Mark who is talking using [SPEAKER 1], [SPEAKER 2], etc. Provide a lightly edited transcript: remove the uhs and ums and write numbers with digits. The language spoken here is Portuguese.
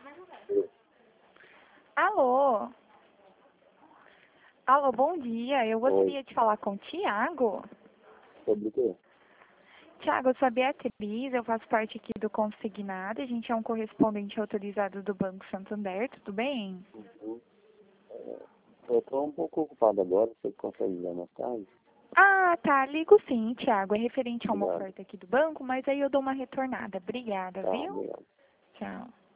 [SPEAKER 1] Alô? Alô, bom dia. Eu gostaria de falar com o Tiago.
[SPEAKER 2] Sobre o quê?
[SPEAKER 1] Tiago, eu sou a Beatriz, eu faço parte aqui do Consignado. A gente é um correspondente autorizado do Banco Santander, tudo bem?
[SPEAKER 2] Uhum. Eu estou um pouco ocupado agora, você consegue ligar mais tarde?
[SPEAKER 1] Ah, tá. Ligo sim, Tiago. É referente a uma
[SPEAKER 2] Obrigado.
[SPEAKER 1] oferta aqui do banco, mas aí eu dou uma retornada. Obrigada,
[SPEAKER 2] Tá,
[SPEAKER 1] viu?
[SPEAKER 2] obrigado.
[SPEAKER 1] Tchau.